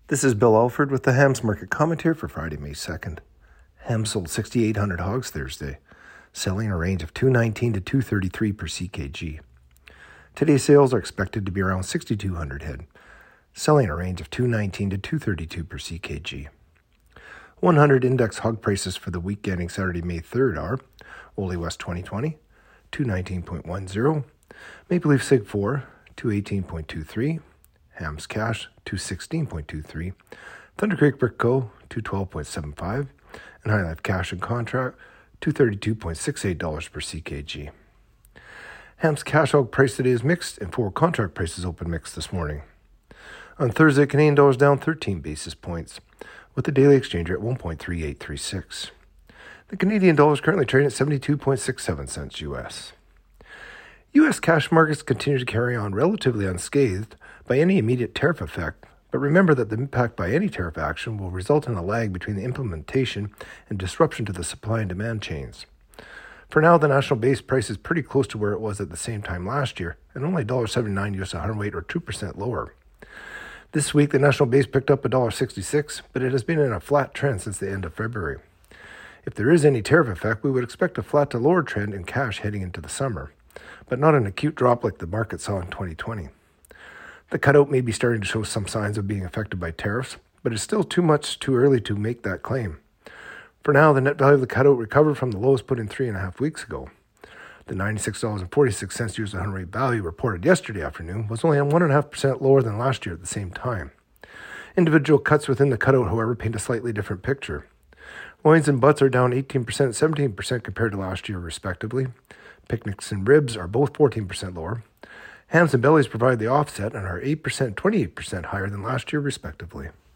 This is Bill Alford with the Hams Market Commentary for Friday, May 2nd. Hams sold 6,800 hogs Thursday, selling in a range of $219 to $233 per CKG. Today's sales are expected to be around 6,200 head, selling in a range of $219 to $232 per CKG. 100 index hog prices for the week ending Saturday, May 3rd are Ole West 2020, $219.10, Maple Leaf Sig 4, $218.23, Hams Cash, $216.23, Thunder Creek Brick Co., $212.75, and High Life Cash and Contract, $232.68 per CKG. Hams Cash hog price today is mixed, and forward contract prices open mixed this morning. On Thursday, Canadian dollar is down 13 basis points, with the daily exchange rate at 1.3836. The Canadian dollar is currently trading at 72.67 cents U.S. U.S. cash markets continue to carry on relatively unscathed by any immediate tariff effect, but remember that the impact by any tariff action will result in a lag between the implementation and disruption to the supply and demand chains. For now, the national base price is pretty close to where it was at the same time last year, and only $1.79 US 100 weight or 2% lower. This week, the national base picked up $1.66, but it has been in a flat trend since the end of February. If there is any tariff effect, we would expect a flat to lower trend in cash heading into the summer, but not an acute drop like the market saw in 2020. The cutout may be starting to show some signs of being affected by tariffs, but it's still too early to make that claim. For now, the net value of the cutout recovered from the lows put in 3.5 weeks ago. The $96.46 US 100 rate value reported yesterday afternoon was only 1.5% lower than last year at the same time. Individual cuts within the cutout, however, paint a slightly different picture. Loins and butts are down 18% and 17% compared to last year, respectively. Picnics and ribs are both 14% lower. Hams and bellies provide the offset and are 8% and 28% higher than last year, respectively.